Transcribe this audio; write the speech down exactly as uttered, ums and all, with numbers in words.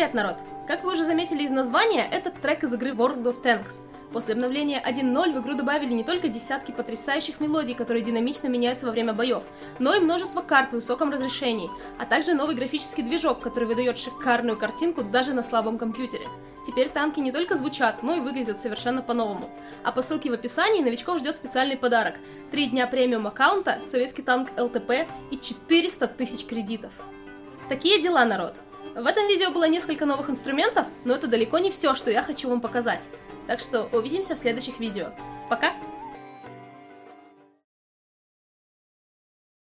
Привет, народ! Как вы уже заметили из названия, этот трек из игры World of Tanks. После обновления один ноль в игру добавили не только десятки потрясающих мелодий, которые динамично меняются во время боев, но и множество карт в высоком разрешении, а также новый графический движок, который выдает шикарную картинку даже на слабом компьютере. Теперь танки не только звучат, но и выглядят совершенно по-новому. А по ссылке в описании новичков ждет специальный подарок – три дня премиум аккаунта, советский танк эл тэ пэ и четыреста тысяч кредитов. Такие дела, народ! В этом видео было несколько новых инструментов, но это далеко не все, что я хочу вам показать. Так что увидимся в следующих видео. Пока!